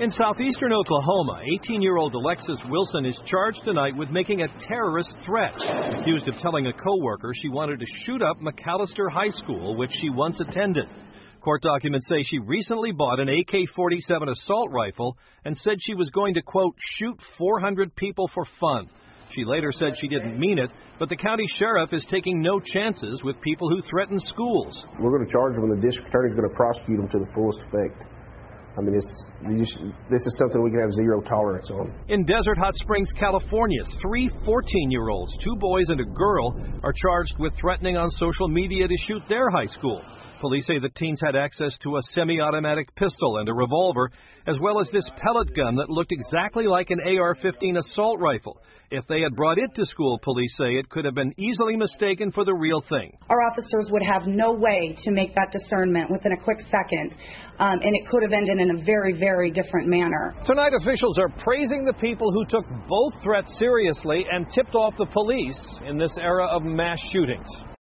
In southeastern Oklahoma, 18-year-old Alexis Wilson is charged tonight with making a terrorist threat, accused of telling a coworker she wanted to shoot up McAllister High School, which she once attended. Court documents say she recently bought an AK-47 assault rifle and said she was going to, quote, shoot 400 people for fun. She later said she didn't mean it, but the county sheriff is taking no chances with people who threaten schools. We're going to charge them, and the district attorney is going to prosecute them to the fullest effect. I mean, this is something we can have zero tolerance on. In Desert Hot Springs, California, 3 14-year-olds, 2 boys and a girl, are charged with threatening on social media to shoot their high school. Police say the teens had access to a semi-automatic pistol and a revolver, as well as this pellet gun that looked exactly like an AR-15 assault rifle. If they had brought it to school, police say it could have been easily mistaken for the real thing. Our officers would have no way to make that discernment within a quick second, and it could have ended in a very, very different manner. Tonight, officials are praising the people who took both threats seriously and tipped off the police in this era of mass shootings.